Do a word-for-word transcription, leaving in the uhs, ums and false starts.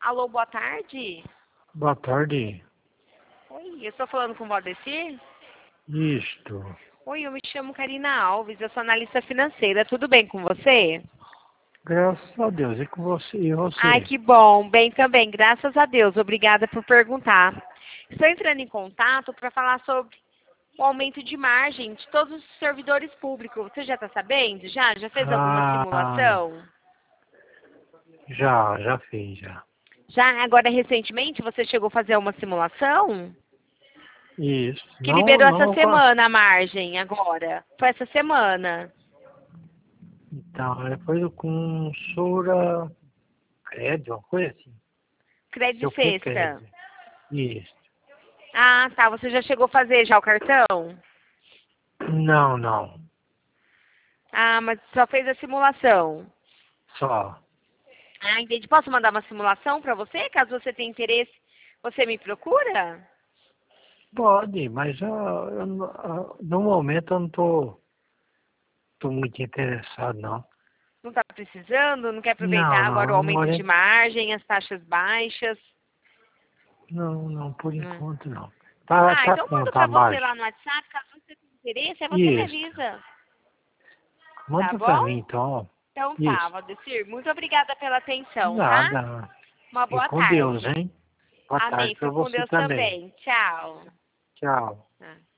Alô, boa tarde. Boa tarde. Oi, eu estou falando com o Valdecir? Isto. Oi, eu me chamo Karina Alves, eu sou analista financeira. Tudo bem com você? Graças a Deus. E com você? E Ai, você? que bom. Bem também, graças a Deus. Obrigada por perguntar. Estou entrando em contato para falar sobre o aumento de margem de todos os servidores públicos. Você já está sabendo? Já? Já fez alguma Ah, simulação? já, já fiz, já. Já? Agora, recentemente, você chegou a fazer uma simulação? Isso. Que Não, liberou essa não. com a- semana a margem agora. Foi essa semana. Então, é coisa com Sura Crédito, uma coisa assim. Crédito Seu que sexta. crédito? Isso. Ah, tá. Você já chegou a fazer já o cartão? Não, não. Ah, mas só fez a simulação. Só. Ah, entendi. Posso mandar uma simulação para você? Caso você tenha interesse, você me procura? Pode, mas ah, eu não- ah, no momento eu não tô, tô muito interessado, não. Não está precisando? Não quer Não, aproveitar agora o não. No aumento de momento, margem, as taxas baixas? não, não, por Hum. enquanto não. Tá, Ah, tá então mando quanto para a você margem? lá no WhatsApp. Caso você tenha interesse, aí você me Isso. avisa. Tá Manda pra bom? mim, então. Então tá, Isso. Valdecir. Muito obrigada pela atenção, tá? Nada. Uma E boa com Deus, tarde. hein? Boa tarde Amém. pra Fica com você Deus também. também. Tchau. Tchau. Ah.